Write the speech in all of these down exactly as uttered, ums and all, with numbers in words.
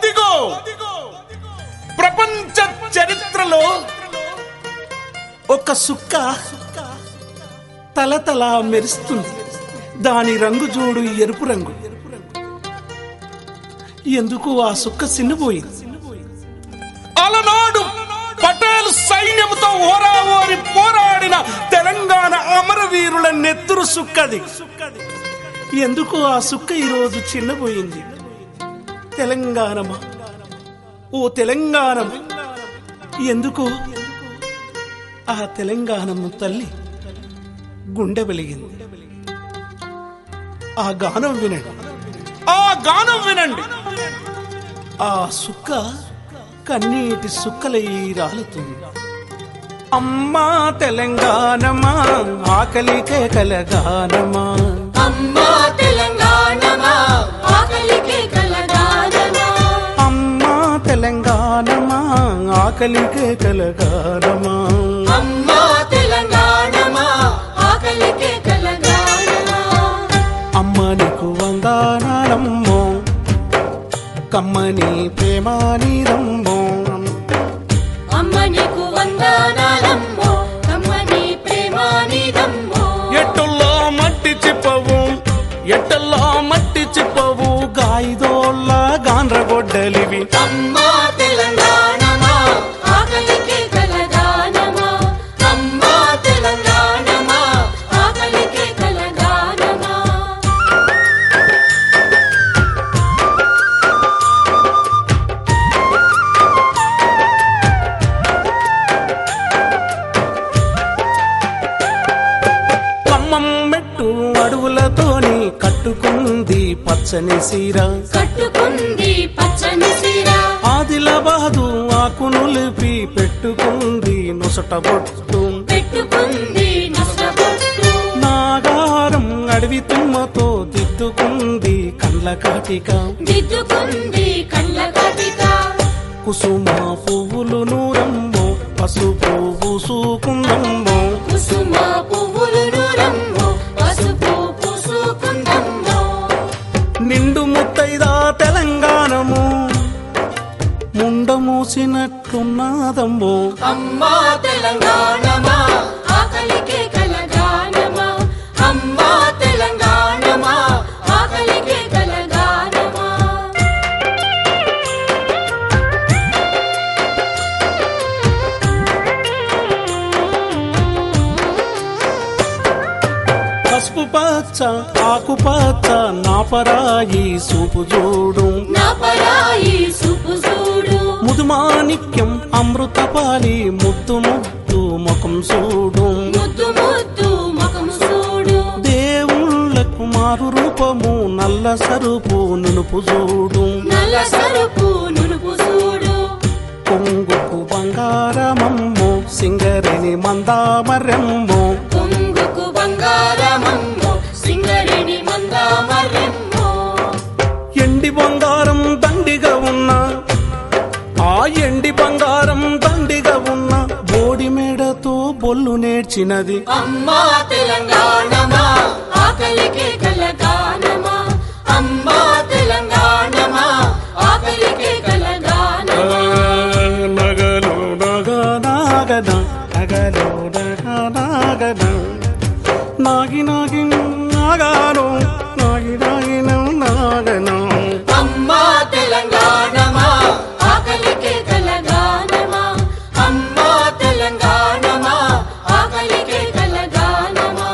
అదిగో ప్రపంచ చరిత్రలో ఒక సుక్క తలతల మెరుస్తుంది. దాని రంగు జోడు ఎరుపు రంగు. ఎందుకు ఆ సుక్క సిన్నుపోయింది? అలనాడు పటేల్ సైన్యంతో ఓరావోరి పోరాడిన తెలంగాణ అమరవీరుల నెత్తురు సుక్కది. ఎందుకు ఆ సుక్క ఈరోజు చిన్నపోయింది? తెలంగాణమా, ఓ తెలంగాణం, ఎందుకు ఆ తెలంగాణము తల్లి గుండె వెలిగింది? ఆ గానం వినండి, ఆ గానం వినండి. ఆ సుక్క కన్నీటి సుక్కలై రాలుతుంది. అమ్మా తెలంగాణమా ఆకలికే కలగానమా, అమ్మా తెలంగాణమా ఆకలికే కలగానమా, అమ్మా తెలంగాణమా ఆకలికే కలగానమా, అమ్మా తెలంగాణమా ఆకలికే కలగానమా. అమ్మ నీకు వందనాలమ్మో, కమ్మని ప్రేమానిదమ్మో, అమ్మ నీకు వందనాలమ్మో, కమ్మని ప్రేమానిదమ్మో. ఎట్టుల్లో మట్టి చిప్పవు, ఎట్టల్లో మట్టి చిప్పవు, గాయిదోళ్ళ గాండ్రగొడ్డలివి. అమ్మా తెలంగాణమా ఆకలికే కలగానమా, అమ్మా తెలంగాణమా ఆకలికే కలగానమా. ఖమ్మం మెట్టు అడవులతోని కట్టుకుంది పచ్చని సీర, కట్టుకుంది పచ్చని సీర, ఆదిలాబాదు ఆకునులిపి పెట్టుకుంది నొసట బొట్టు, పెట్టుకుంది నష్టపొట్టు. నాగారం అడవి తుమ్మతో దిద్దుకుంది కండ్ల కాటిక, దిద్దుకుంది కళ్ళ కటిక, కుసుమ పువ్వులు నూరమ్మో, పసుపు పూసుకుందమ్మో, కుసుమ పువ్వులు నూరమ్మో, పసుపు పూసుకుందమ్మో. నిండు ముత్తైదా తెలంగాణము ముండ మూసినట్లున్నాదమ్మో. అమ్మా తెలంగాణమా ఆకలికే కలగానమా, అమ్మా తెలంగాణమా ఆకలికే కలగానమా. పసుపు పచ్చ ఆకుపచ్చ నాపరాయి సూపు చూడు, నా పరాయి సూపు చూడు, ముదుమాణిక్యం అమృతపాలి ముద్దు ముద్దు ముఖం చూడు, ముద్దు ముద్దు ముఖం చూడు, దేవుళ్ళకు మారు రూపము నల్ల సరుపు నునుపు చూడు, నల్ల సరుపు నునుపు చూడు, కొంగుకు బంగారమమ్మో సింగరిని మందామరెమ్మో, కొంగుకు బంగారమమ్మో సింగరిని మందామరెమ్మో. ఎండి బంగారం దండిగా ఉన్న, ఆ ఎండి బంగారం దండిగా ఉన్న బోడి మేడతో బొల్లు నేర్చినది. అమ్మా తెలంగాణమా ఆకలికే కలగానమా, అమ్మా తెలంగాణమా ఆకలికే కలగానమా. నగలు నగనాగన నగలు నగనాగన నాగి నాగి నాగాను నాగి నాగి నాగన. అమ్మా తెలంగాణమా ఆకలికే కలగానమా, అమ్మా తెలంగాణమా ఆకలికే కలగానమా.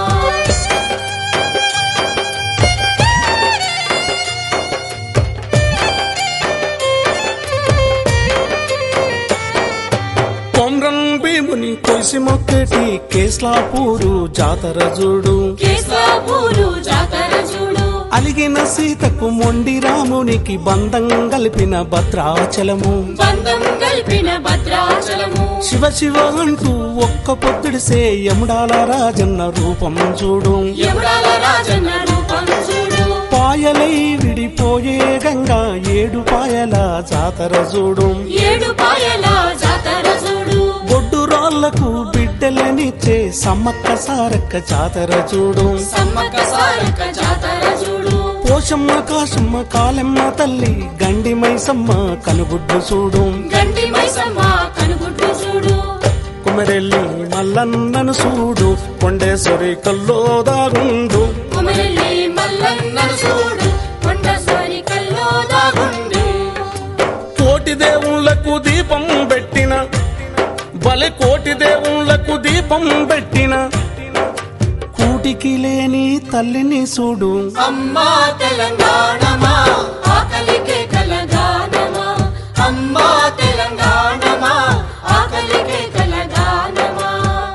కొమ్రం భీముని కొలిసి మొక్కటి కేస్లాపూరు జాతర చూడు, కేశవపూరు జాతర చూడు, అలిగిన సీతకు మొండి రామునికి బంధం కలిపిన భద్రాచలము, బంధం కలిపిన భద్రాచలము, శివ శివ అంటూ ఒక్క పొద్దుడిసే యముడాల రాజన్న రూపం చూడు, యముడాల రాజన్న రూపం చూడు, పాయలై విడిపోయే గంగా ఏడు పాయల జాతర చూడు, ఏడు పాయల జాతర చూడు, బొడ్డు రాళ్లకు బిడ్డలనిచ్చే సమ్మక్క సారక్క జాతర చూడు, సమ్మక్క సారక్క జాతర చూడు, పోషమ్మ కాశమ్మ కాలమ్మ తల్లి గండి మైసమ్మ కనుగుడ్డు చూడు గండి మైసమ్మ కనుగుడ్డు చూడు కుమరెల్లి మల్లన్నను చూడు కొండేశ్వరి కల్లో దాగుండు కుమరెల్లి మల్లన్నను చూడు కొండేశ్వరి కల్లో దాగుండు కోటి దేవుళ్లకు దీపం పెట్టిన బలి కోటి దేవుళ్లకు దీపం పెట్టిన కూటికి లేని తల్లిని చూడు అమ్మా తెలంగాణమా ఆకలికే కలగానమా అమ్మా తెలంగాణమా ఆకలికే కలగానమా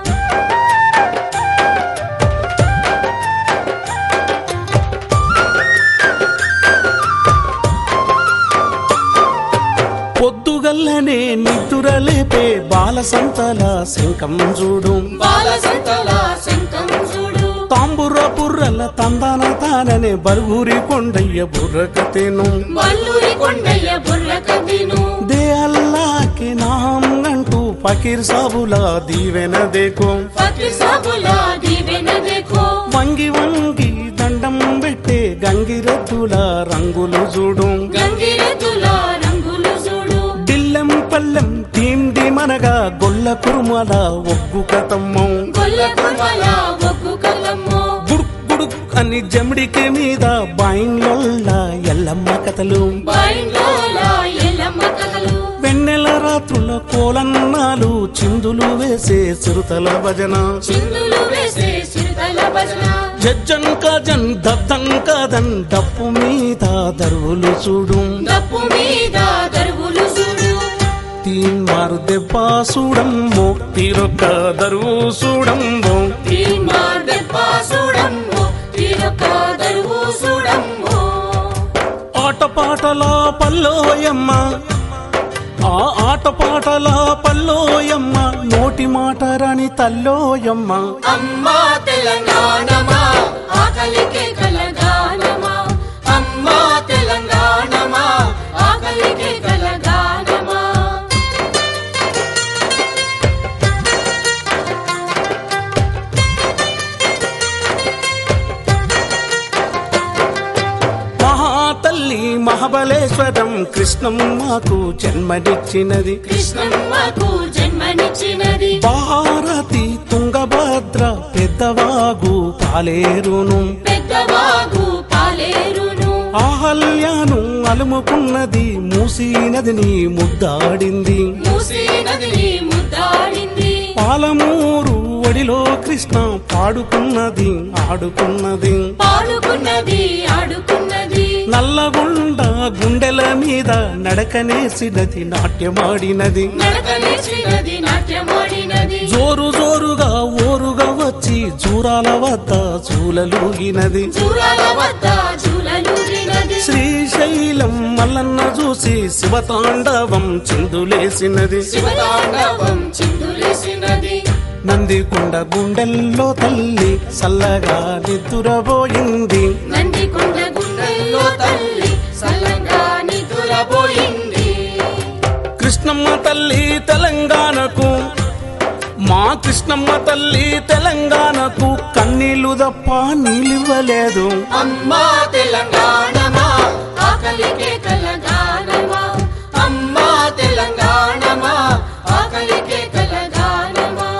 పొద్దుగల్లనే నిద్దురలేపే బాల సంతల శంఖం చూడు బాల సంతల శంఖం చూడు తాంబుర బుర్రల తందాన తాననే బరుగురి కొండయ్య బుర్రకతేను బల్లూరి కొండయ్య బుర్రకతేను దే అల్లాకే నాం అంటూ ఫకీర్ సాబులా దీవెన దేకో ఫకీర్ సాబులా దీవెన దేకో వంగి వంగి దండం పెట్టే గంగిరెద్దుల రంగులు చూడు గంగిరెద్దుల రంగులు చూడు దిల్లెం పల్లెం టీం డిమనగా గొల్ల కురుమల ఒగ్గు కతమ్మం గొల్ల కురుమల ఒగ్గు కతమ్మో గుడుక్ గుడుక్ అని జమిడికి మీద బాయిన్లోళ్ళ ఎల్లమ్మ కథలు బాయిన్లోళ్ళ ఎల్లమ్మ కథలు వెన్నెల రాత్రుల కోలన్నాలు చిందులు వేసే చిరుతల భజన చిందులు వేసే చిరుతల భజన జజ్జన్ కాజన్ దద్దన్ కాదన్ డప్పు మీద దరువులు చూడు డప్పు మీద దరువులు చూడు తీన్మారు దెబ్బ చూడమ్మో తీరొక్క దరువు చూడమ్మో తీన్మారు దెబ్బ చూడమ్మో తీరొక్క దరువు చూడమ్మో ఆటపాటల పల్లోయమ్మ ఆ ఆటపాటల పల్లోయమ్మ నోటి మాట రాని తల్లోయమ్మ అమ్మా తెలంగాణమా ఆకలికే కలగానమా అమ్మా తెలంగాణమా ఆకలికే కలగానమా మహాతల్లి మహాబలేశ్వరం కృష్ణమ్మకు జన్మనిచ్చినది కృష్ణమ్మకు జన్మనిచ్చినది భారతి తుంగభద్ర పెద్దవాగు పాలేరును పెద్దవాగు పాలేరును ఆహల్యాను అలుముకున్నది మూసీ నదిని ముద్దాడింది మూసీ నదిని ముద్దాడింది పాలమూరు ఒడిలో కృష్ణ పాడుకున్నది ఆడుకున్నది పాడుకున్నది ఆడుకున్నది నల్లగొండ గుండెల మీద నడకనేసినది నాట్యమాడినది నడకనేసినది నాట్యమాడినది జోరు జోరుగా ఓరుగా వచ్చి జూరాల వద్ద జూలలూగినది జూరాల వద్ద జూలలూగినది శ్రీశైలం మల్లన్న చూసి శివతాండవం చిందులేసినది శివతాండవం చిందులేసినది నందికొండ గుండెల్లో తల్లి సల్లగా నిద్దురబోయింది నందికొండ గుండెల్లో తల్లి సల్లగా నిద్దురబోయింది కృష్ణమ్మ తల్లి తెలంగాణకు మా కృష్ణమ్మ తల్లి తెలంగాణకు కన్నీళ్లు తప్ప నీళ్ళివ్వలేదు అమ్మా తెలంగాణమా ఆకలికే కలగానమా అమ్మా తెలంగాణమా ఆకలికే కలగానమా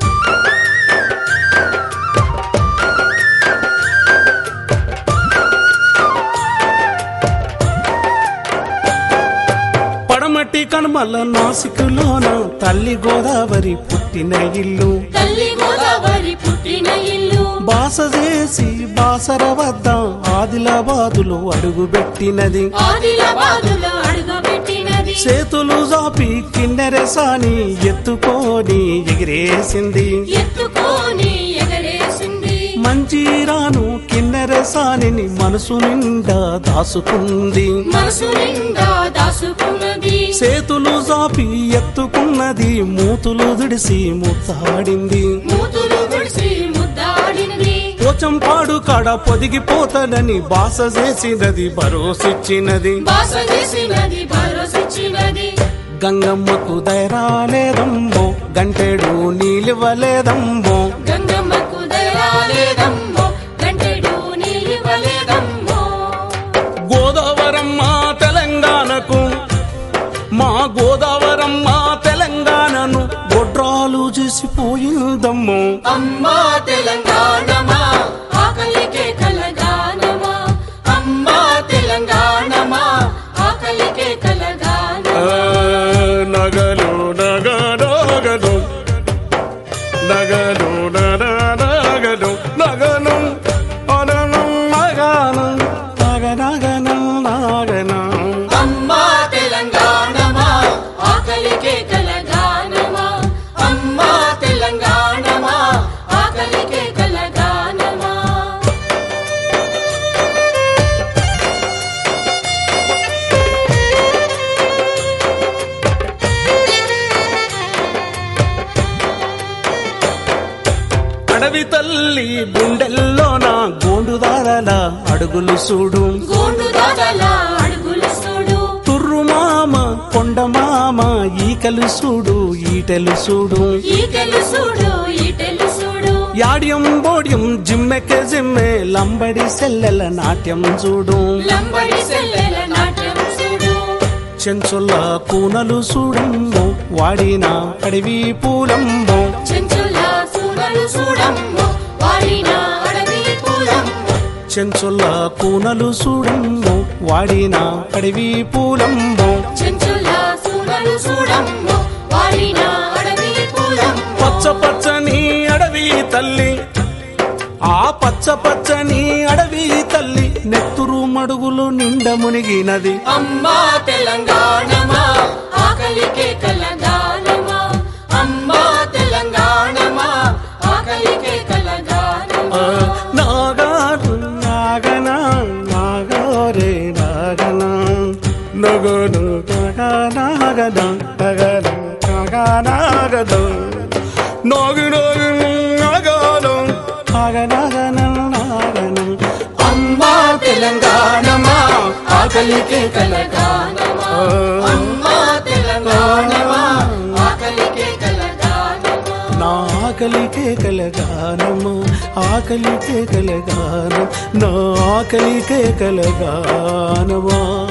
పడమటి కనుమల నాసికులోన తల్లి గోదావరి పుట్టిన ఇల్లు తల్లి గోదావరి పుట్టిన ఇల్లు బాస చేసి బాసర వద్ద ఆదిలాబాదులో అడుగుపెట్టినది ఆదిలాబాదులో అడుగుపెట్టినది చేతులు జాపి కిన్నెరసాని ఎత్తుకొని ఎగిరేసింది ఎత్తుకొని ఎగరేసింది మంజీరాను కిన్నెరసాని మనసు నిండా దాసుకుంది మనసు నిండా దాసుకున్నది చేతులు జాపి ఎత్తుకున్నది మూతులు దిడిసి ముద్దాడింది మూతులు విడిసి ముద్దాడినది పోచంపాడు కాడ పొదిగిపోతాడని బాస చేసినది భరోసిచ్చినది బాస చేసినది భరోసిచ్చినది గంగమ్మకు దయరాలేదమ్మో గంటెడు నీలివ్వలేదమ్మో గంగమ్మకు దయరాలేదమ్మో గంటెడు నీలివ్వలేదమ్మో నాగనా అమ్మా తెలంగాణమా ఆకలికే కలగానమా అమ్మా తెలంగాణమా ఆకలికే కలగానమా అడవి తల్లి గుండెల్లో నా గోండుదారల అడుగులు చూడు గోండుదారల అడుగులు చూడు తుర్రు మామ కొండ మామ ఈకలు చూడు ఈటెలు చూడు ఈటెలు చూడు ఈటెలు చూడు యాడ్యం బోడ్యం జిమ్మెకే జిమ్మె లంబడి సెల్లెల నాట్యం చూడు లంబడి సెల్లెల నాట్యం చూడు చెంచుల కూనలు చూడమ్మో వాడిన అడవి పూలమ్మో చెంచుల కూనలు చూడమ్మో వాడిన అడవి పూలమ్మో చెంచుల కూనలు చూడమ్మో వాడిన అడవి పూలమ్మో చెంచుల కూనలు చూడమ్మో వాడిన అడవి పూలమ్మో పచ్చ పచ్చని అడవి తల్లి ఆ పచ్చ పచ్చని అడవి తల్లి నెత్తురు మడుగులు నిండ మునిగినది అమ్మా తెలంగాణమా ఆకలికే కలగానమా అమ్మా తెలంగాణమా ఆకలికే కలగానమా నాగారు నాగనా నాగరే నాగనా నగను నాగనా నగను నాగనాగదు నాగు నాగు నాగను నాగనాగన నాగను అమ్మా తెలంగాణమా ఆకలికే కలగానమా అమ్మా తెలంగాణమా ఆకలికే కలగానమా నా ఆకలికే కలగానమా ఆకలికే కలగాన నా ఆకలికే కలగానమా